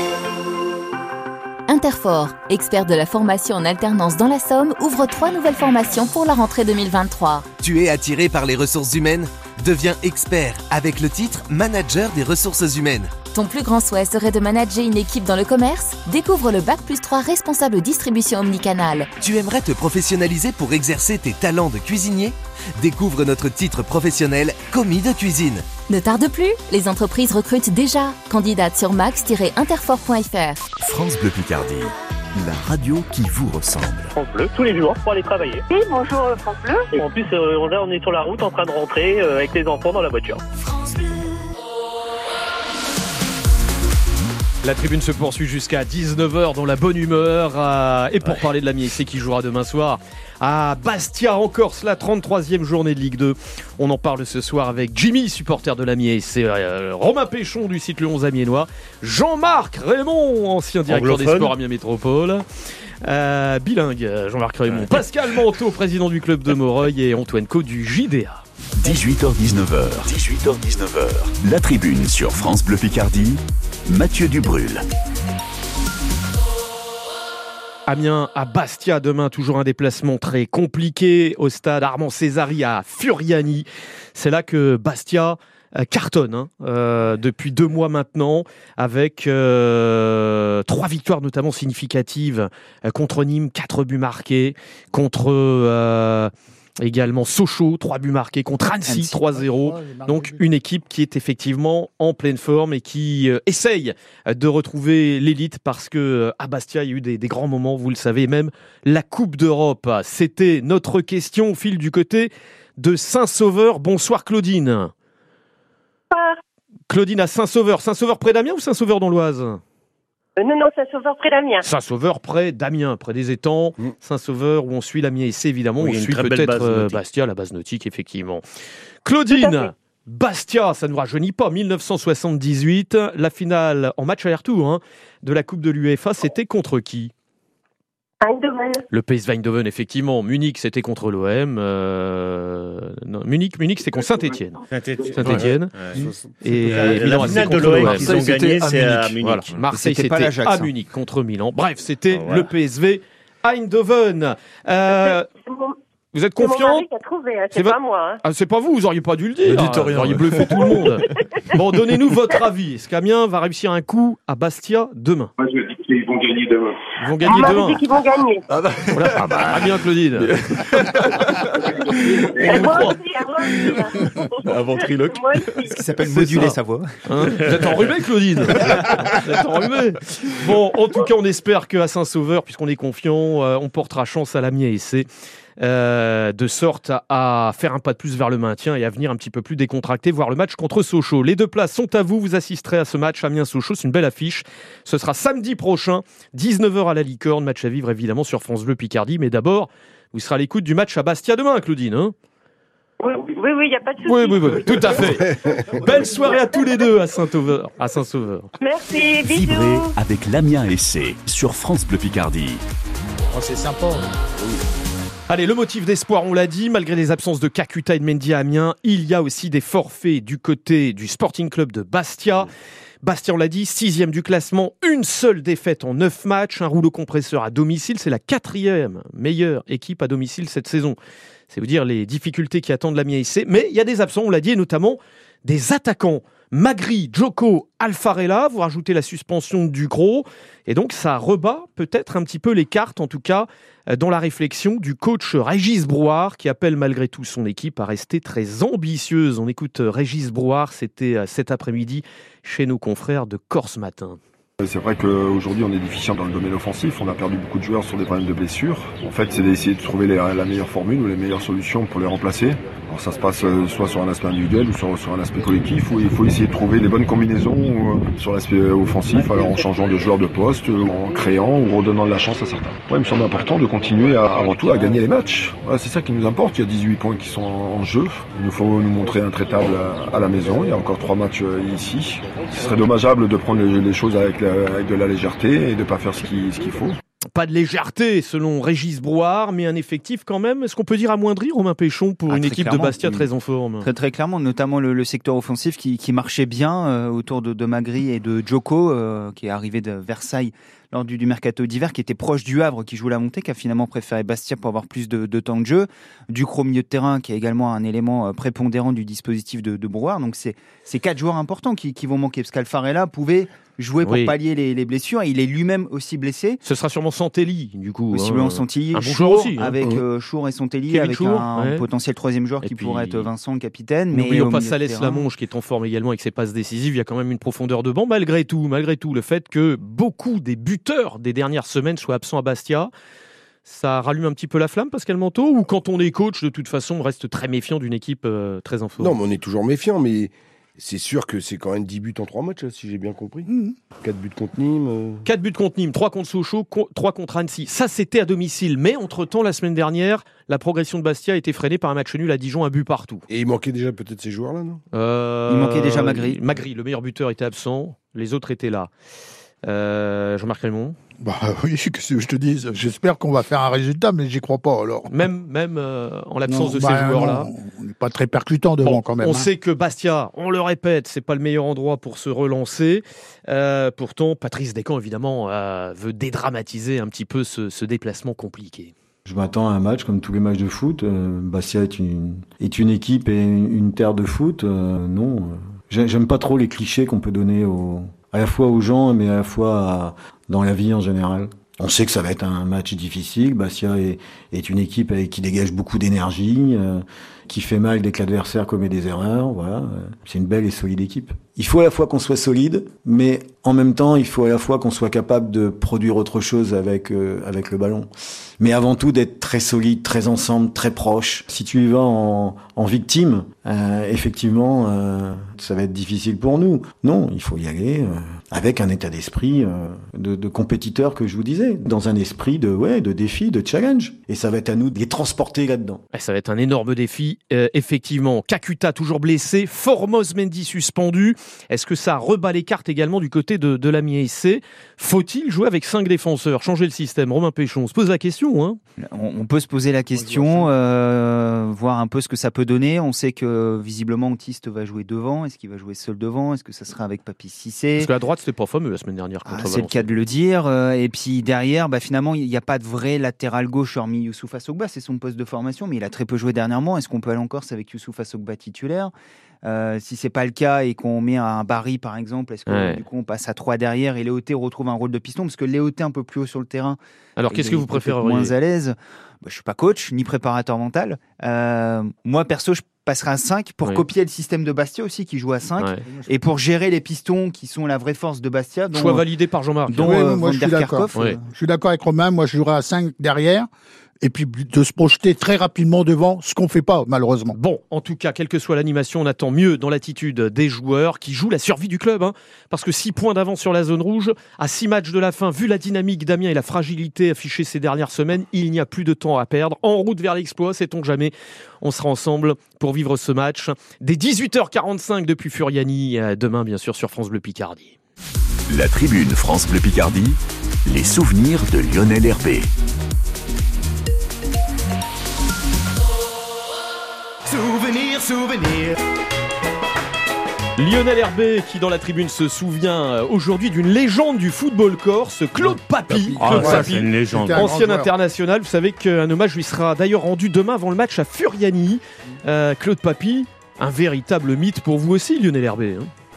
Interfort, expert de la formation en alternance dans la Somme, ouvre 3 nouvelles formations pour la rentrée 2023. Tu es attiré par les ressources humaines ? Deviens expert avec le titre Manager des ressources humaines. Ton plus grand souhait serait de manager une équipe dans le commerce ? Découvre le Bac+3 responsable distribution omnicanal. Tu aimerais te professionnaliser pour exercer tes talents de cuisinier ? Découvre notre titre professionnel commis de cuisine. Ne tarde plus, les entreprises recrutent déjà. Candidate sur max-interfort.fr. France Bleu Picardie, la radio qui vous ressemble. France Bleu, tous les jours pour aller travailler. Oui, bonjour France Bleu. Et en plus, on est sur la route en train de rentrer avec les enfants dans la voiture. La tribune se poursuit jusqu'à 19h dans la bonne humeur. Et pour parler de la MIEC qui jouera demain soir à Bastia en Corse, la 33e journée de Ligue 2. On en parle ce soir avec Jimmy, supporter de la MIEC, Romain Péchon du site Le 11 Amiénois, Jean-Marc Raymond, ancien directeur des sports Amiens Métropole. Bilingue, Jean-Marc Raymond. Pascal Manteau, président du club de Moreuil, et Antoine Co du JDA. 18h-19h. La tribune sur France Bleu Picardie. Mathieu Dubrul. Amiens à Bastia demain, toujours un déplacement très compliqué au stade Armand Césari à Furiani. C'est là que Bastia cartonne depuis 2 mois maintenant, avec 3 victoires notamment significatives contre Nîmes, 4 buts marqués, contre également Sochaux, 3 buts marqués, contre Annecy, 3-0. Donc une équipe qui est effectivement en pleine forme et qui essaye de retrouver l'élite, parce que à Bastia, il y a eu des grands moments, vous le savez, même la Coupe d'Europe. C'était notre question au fil du côté de Saint-Sauveur. Bonsoir Claudine. Claudine à Saint-Sauveur. Saint-Sauveur près d'Amiens ou Saint-Sauveur dans l'Oise ? Non, Saint-Sauveur près d'Amiens. Saint-Sauveur près d'Amiens, près des étangs. Saint-Sauveur où on suit la MIEC évidemment, on suit peut-être Bastia, la base nautique effectivement. Claudine, Bastia, ça ne nous rajeunit pas. 1978, la finale en match aller-retour de la Coupe de l'UEFA, c'était contre qui ? Eindhoven. Le PSV Eindhoven, effectivement. Munich, c'était contre l'OM. Non, Munich, c'était contre Saint-Etienne. Saint-Etienne. Et la finale de l'OM qu'ils ont gagné, c'est à Munich. Voilà. Marseille, c'était à Munich contre Milan. Bref, c'était le PSV Eindhoven. Vous êtes confiant ? C'est mon mari qui a trouvé, c'est pas moi. C'est pas vous, vous auriez pas dû le dire. Vous auriez bluffé tout le monde. Bon, donnez-nous votre avis. Est-ce qu'Amiens va réussir un coup à Bastia demain ? Moi, je me dis qu'ils vont gagner demain. Ils vont gagner demain. On m'a dit qu'ils vont gagner. Amiens, Claudine. Un ventriloque. Ce qui s'appelle moduler sa voix. Vous êtes enrhumé, Claudine. Vous êtes enrhumé. Bon, en tout cas, on espère qu'à Saint-Sauveur, puisqu'on est confiant, on portera chance à l'Amiens SC. De sorte à faire un pas de plus vers le maintien et à venir un petit peu plus décontracté, voir le match contre Sochaux. Les 2 places sont à vous, vous assisterez à ce match Amiens-Sochaux, c'est une belle affiche. Ce sera samedi prochain, 19h à la Licorne, match à vivre évidemment sur France Bleu Picardie, mais d'abord, vous serez à l'écoute du match à Bastia demain, Claudine. Oui, il n'y a pas de souci. Oui, tout à fait. Belle soirée à tous les deux à Saint-Sauveur. Merci, bisous. Vibrez avec l'Amiens SC sur France Bleu Picardie. Oh, c'est sympa. Oui. Allez, le motif d'espoir, on l'a dit, malgré les absences de Kakuta et de Mendy à Amiens, il y a aussi des forfaits du côté du Sporting Club de Bastia. Bastia, on l'a dit, 6e du classement, une seule défaite en 9 matchs, un rouleau compresseur à domicile, c'est la 4e meilleure équipe à domicile cette saison. C'est vous dire les difficultés qui attendent l'Amiens SC, mais il y a des absents, on l'a dit, et notamment des attaquants. Magri, Djoko, Alfarella, vous rajoutez la suspension du Ducrot, et donc ça rebat peut-être un petit peu les cartes, en tout cas dans la réflexion du coach Régis Brouard, qui appelle malgré tout son équipe à rester très ambitieuse. On écoute Régis Brouard, c'était cet après-midi chez nos confrères de Corse Matin. C'est vrai qu'aujourd'hui on est déficient dans le domaine offensif, on a perdu beaucoup de joueurs sur des problèmes de blessures. En fait, c'est d'essayer de trouver la meilleure formule ou les meilleures solutions pour les remplacer. Alors ça se passe soit sur un aspect individuel ou sur un aspect collectif, où il faut essayer de trouver les bonnes combinaisons sur l'aspect offensif, alors en changeant de joueur de poste, en créant ou en donnant de la chance à certains. Ouais, il me semble important de continuer avant tout à gagner les matchs. Voilà, c'est ça qui nous importe, il y a 18 points qui sont en jeu. Il nous faut nous montrer intraitable à la maison, il y a encore 3 matchs ici. Ce serait dommageable de prendre les choses avec de la légèreté et de ne pas faire ce qu'il faut. Pas de légèreté selon Régis Brouard, mais un effectif quand même, est-ce qu'on peut dire amoindri, Romain Péchon, pour une équipe de Bastia très en forme? Très clairement, notamment le secteur offensif qui marchait bien autour de Magri et de Djoko, qui est arrivé de Versailles lors du mercato d'hiver, qui était proche du Havre, qui joue la montée, qui a finalement préféré Bastia pour avoir plus de temps de jeu. Ducrot au milieu de terrain, qui est également un élément prépondérant du dispositif de Brouard. Donc c'est 4 joueurs importants qui vont manquer, parce qu'Alfarella pouvait jouer pour pallier les blessures, et il est lui-même aussi blessé. Ce sera sûrement Santelli, du coup. Possiblement Santelli, un bon joueur aussi. Avec Chour et Santelli, avec un potentiel 3e joueur qui pourrait être Vincent, le capitaine. N'oublions pas Salès Lamonge, qui est en forme également avec ses passes décisives. Il y a quand même une profondeur de banc, malgré tout, le fait que beaucoup des buteurs des dernières semaines soient absents à Bastia. Ça rallume un petit peu la flamme, Pascal Manteau, ou quand on est coach, de toute façon, on reste très méfiant d'une équipe très en forme? Non, mais on est toujours méfiant, mais c'est sûr que c'est quand même 10 buts en 3 matchs, si j'ai bien compris. 4 buts contre Nîmes. 4 buts contre Nîmes, 3 contre Sochaux, 3 contre Annecy. Ça, c'était à domicile. Mais entre-temps, la semaine dernière, la progression de Bastia a été freinée par un match nul à Dijon, un but partout. Et il manquait déjà peut-être ces joueurs-là, non? Il manquait déjà Magri. Magri, le meilleur buteur, était absent. Les autres étaient là. Jean-Marc Raymond? Oui, que je te dis, j'espère qu'on va faire un résultat, mais j'y crois pas alors. Même en l'absence de ces joueurs-là. On n'est pas très percutant devant quand même. On sait que Bastia, on le répète, c'est pas le meilleur endroit pour se relancer. Pourtant, Patrice Descamps, évidemment, veut dédramatiser un petit peu ce déplacement compliqué. Je m'attends à un match comme tous les matchs de foot. Bastia est une équipe et une terre de foot. Non, j'aime pas trop les clichés qu'on peut donner à la fois aux gens, mais à la fois dans la vie en général. On sait que ça va être un match difficile. Bastia est une équipe qui dégage beaucoup d'énergie, qui fait mal dès que l'adversaire commet des erreurs. Voilà, c'est une belle et solide équipe. Il faut à la fois qu'on soit solide, mais en même temps, il faut à la fois qu'on soit capable de produire autre chose avec le ballon. Mais avant tout, d'être très solide, très ensemble, très proche. Si tu y vas en victime, effectivement, ça va être difficile pour nous. Non, il faut y aller avec un état d'esprit de compétiteur, que je vous disais, dans un esprit de défi, de challenge. Et ça va être à nous de les transporter là-dedans. Ça va être un énorme défi, effectivement. Kakuta toujours blessé, Formose Mendy suspendu. Est-ce que ça rebat les cartes également du côté de l'Amiens SC? Faut-il jouer avec 5 défenseurs, changer le système? Romain Péchon, on se pose la question. Hein. On peut se poser la question, voir un peu ce que ça peut donner. On sait que visiblement Autiste va jouer devant. Est-ce qu'il va jouer seul devant? Est-ce que ça sera avec Papy Cissé? Parce qu'à droite, c'était pas fameux la semaine dernière contre Valenciennes. C'est le cas de le dire. Et puis derrière, finalement, il n'y a pas de vrai latéral gauche hormis Youssouf Assogba. C'est son poste de formation, mais il a très peu joué dernièrement. Est-ce qu'on peut aller en Corse avec Youssouf Assogba titulaire? Si c'est pas le cas et qu'on met un Barry par exemple, est-ce que du coup on passe à 3 derrière et Léoté retrouve un rôle de piston, parce que Léoté un peu plus haut sur le terrain. Alors qu'est-ce que vous préféreriez? Moins à l'aise. Je suis pas coach ni préparateur mental. Moi perso, je passerai à 5 pour copier le système de Bastia aussi, qui joue à 5 et pour gérer les pistons qui sont la vraie force de Bastia. Choix validé par Jean-Marc. Moi je suis d'accord. Je suis d'accord avec Romain. Moi je jouerai à 5 derrière. Et puis de se projeter très rapidement devant, ce qu'on ne fait pas, malheureusement. Bon, en tout cas, quelle que soit l'animation, on attend mieux dans l'attitude des joueurs qui jouent la survie du club. Parce que 6 points d'avance sur la zone rouge, à 6 matchs de la fin, vu la dynamique d'Amiens et la fragilité affichée ces dernières semaines, il n'y a plus de temps à perdre. En route vers l'exploit, sait-on jamais. On sera ensemble pour vivre ce match. Dès 18h45 depuis Furiani, demain bien sûr sur France Bleu Picardie. La tribune France Bleu Picardie, les souvenirs de Lionel Hervé. Souvenir. Lionel Hervé qui dans la tribune se souvient aujourd'hui d'une légende du football corse, Claude Papy. C'est une légende. Ancien international. Vous savez qu'un hommage lui sera d'ailleurs rendu demain avant le match à Furiani. Claude Papy, un véritable mythe pour vous aussi, Lionel Hervé. Ah oui.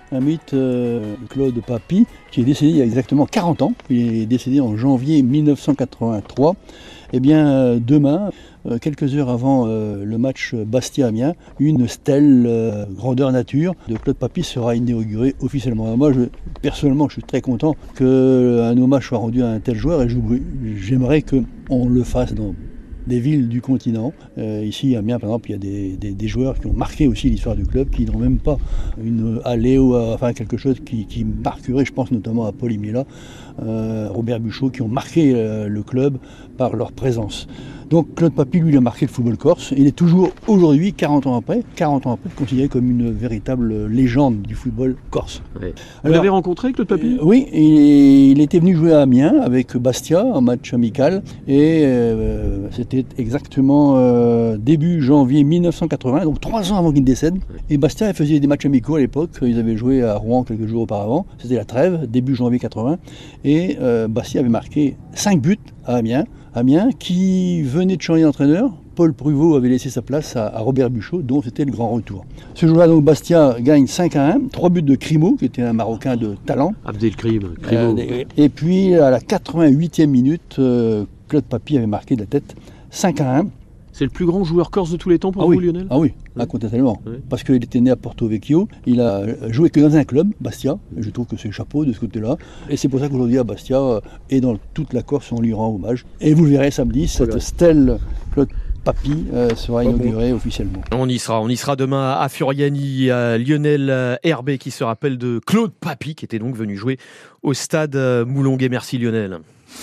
Un mythe, Claude Papy, qui est décédé il y a exactement 40 ans. Il est décédé en janvier 1983. Eh bien, demain, quelques heures avant le match Bastia-Amiens, une stèle grandeur nature de Claude Papy sera inaugurée officiellement. Moi, personnellement, je suis très content qu'un hommage soit rendu à un tel joueur et j'aimerais qu'on le fasse dans des villes du continent. Ici, à Amiens, par exemple, il y a des joueurs qui ont marqué aussi l'histoire du club, qui n'ont même pas une allée ou enfin quelque chose qui marquerait, je pense notamment à Paul Imiela, Robert Buchot, qui ont marqué le club par leur présence. Donc Claude Papy, lui, il a marqué le football corse. Il est toujours aujourd'hui, 40 ans après, considéré comme une véritable légende du football corse. Ouais. Vous l'avez rencontré, Claude Papy ? Oui, il était venu jouer à Amiens avec Bastia, en match amical, et c'était exactement début janvier 1980, donc 3 ans avant qu'il décède. Et Bastia faisait des matchs amicaux à l'époque, ils avaient joué à Rouen quelques jours auparavant, c'était la trêve, début janvier 80, et Bastia avait marqué 5 buts à Amiens, qui venait de changer d'entraîneur. Paul Pruvot avait laissé sa place à Robert Buchot, dont c'était le grand retour. Ce jour-là, donc, Bastia gagne 5-1, 3 buts de Crimo, qui était un Marocain de talent. Abdelkrim, Crimo. Et puis, à la 88e minute, Claude Papy avait marqué de la tête 5-1. C'est le plus grand joueur corse de tous les temps pour vous, Lionel ? Ah oui, incontestablement. Oui. Parce qu'il était né à Porto Vecchio, il a joué que dans un club, Bastia, et je trouve que c'est chapeau de ce côté-là. Et c'est pour ça qu'aujourd'hui à Bastia, et dans toute la Corse, on lui rend hommage. Et vous le verrez samedi, cette stèle Claude Papy sera inaugurée officiellement. On y sera demain à Furiani, Lionel Herbé qui se rappelle de Claude Papy, qui était donc venu jouer au stade Moulonguet. Merci Lionel.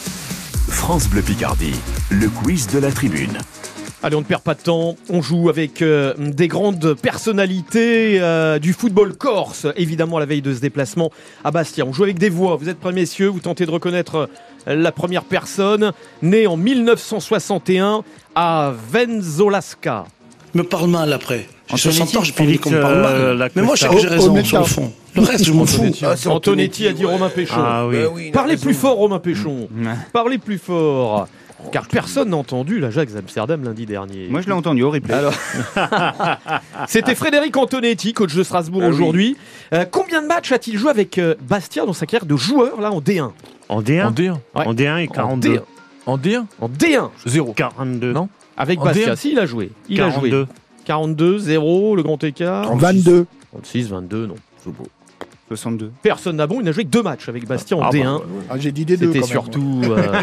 France Bleu Picardie, le quiz de la tribune. Allez, on ne perd pas de temps, on joue avec des grandes personnalités du football corse, évidemment à la veille de ce déplacement à Bastia. On joue avec des voix, vous êtes prêts messieurs, vous tentez de reconnaître la première personne, née en 1961 à Venzolasca. Me parle mal après. J'ai 60 ans, j'ai pas envie qu'on me parle mal. Mais moi, je sais que j'ai raison sur le fond. Le reste, je m'en fous. Antonetti a dit Romain Péchon. Ah, oui. Parlez plus fort, Romain Péchon. Parlez plus fort. Car personne n'a entendu l'Ajax Amsterdam lundi dernier. Moi je l'ai entendu au replay. Alors... C'était Frédéric Antonetti, coach de Strasbourg aujourd'hui. Combien de matchs a-t-il joué avec Bastia dans sa carrière de joueur là en D1 ? En D1 En D1 ouais. En D1 et 42. En D1 En D1 0. 42. Non. Avec en Bastia, D1 si il a joué. Il 42. a joué. 42, 0, le grand écart. 22. 36, 22, non. 62. Personne n'a bon, il n'a joué que 2 matchs avec Bastia en D1. J'ai dit des 2 C'était surtout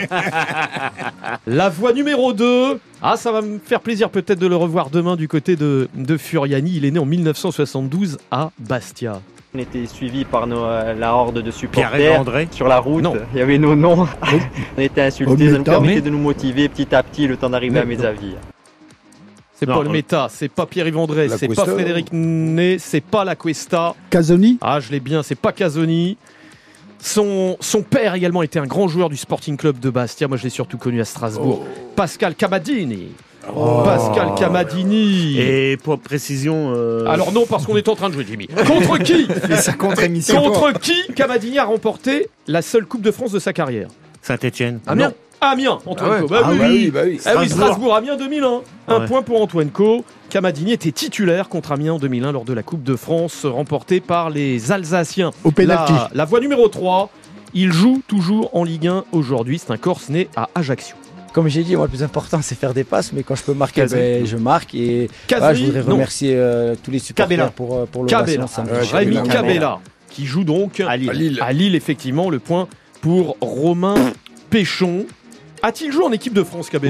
la voie numéro 2. Ah, ça va me faire plaisir peut-être de le revoir demain du côté de Furiani. Il est né en 1972 à Bastia. On était suivis par la horde de supporters sur la route. Non. Il y avait nos noms. On était insultés, ça nous permettait de nous motiver petit à petit le temps d'arriver à mes avis. C'est pas le Méta, c'est pas Pierre-Yves André, c'est pas Frédéric Ney, c'est pas la Cuesta. Casoni ? Ah, je l'ai bien, c'est pas Casoni. Son père également était un grand joueur du Sporting Club de Bastia. Moi, je l'ai surtout connu à Strasbourg. Pascal Camadini. Pascal Camadini. Et pour précision... Alors non, parce qu'on est en train de jouer, Jimmy. Contre qui Contre qui Camadini a remporté la seule Coupe de France de sa carrière ? Saint-Etienne. Amiens. Amiens, Antoine Co. Oui. Strasbourg, Amiens 2001. Un point pour Antoine Co. Camadini était titulaire contre Amiens en 2001 lors de la Coupe de France remportée par les Alsaciens. Au pénalty. La voie numéro 3, il joue toujours en Ligue 1 aujourd'hui. C'est un Corse né à Ajaccio. Comme j'ai dit, moi le plus important c'est faire des passes, mais quand je peux marquer, je marque. Et je voudrais remercier tous les supporters pour l'ovation. Rémi Cabella, qui joue donc à Lille, effectivement. Le point pour Romain Péchon. A-t-il joué en équipe de France, Cabella ?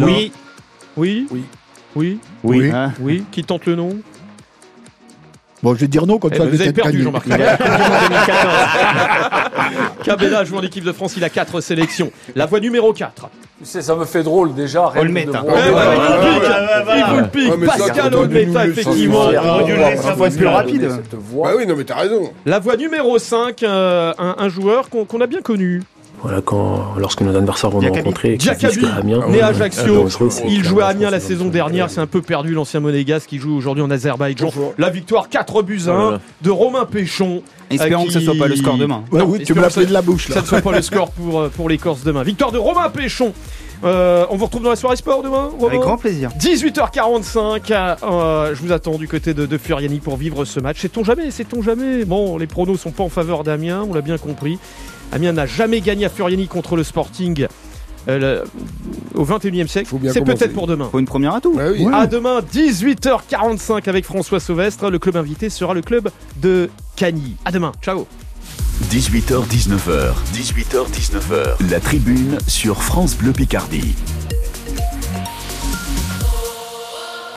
Oui. Qui tente le nom ? Bon, je vais dire non quand tu as vous avez perdu, Jean-Marc. Cabella a joué en équipe de France, il a 4 sélections. La voie numéro 4. Tu sais, ça me fait drôle déjà. Il vous le pique. Pascal Olmeta, effectivement. Ça va être plus rapide. Bah oui, non, mais t'as raison. La voie numéro 5, un joueur qu'on a bien connu. Voilà, lorsque nos adversaires vont nous rencontrer, Diakabi, né à Ajaccio, il jouait à Amiens la saison dernière, c'est un peu perdu l'ancien monégasque qui joue aujourd'hui en Azerbaïdjan. La victoire 4-1 de Romain Péchon. Espérons que ce ne soit pas le score demain. Oui, tu me l'as fait de la bouche là. Ça ne soit pas le score pour les Corses demain. Victoire de Romain Péchon On vous retrouve dans la soirée sport demain, Romain ? Avec grand plaisir. 18h45, je vous attends du côté de Furiani pour vivre ce match. Sait-on jamais. Bon, les pronos sont pas en faveur d'Amiens, on l'a bien compris. Amiens n'a jamais gagné à Furiani contre le Sporting au 21e siècle. C'est peut-être pour demain. Faut une première atout. Ouais, oui. À demain, 18h45 avec François Sauvestre. Le club invité sera le club de Cagny. À demain, ciao. 18h-19h. La tribune sur France Bleu Picardie.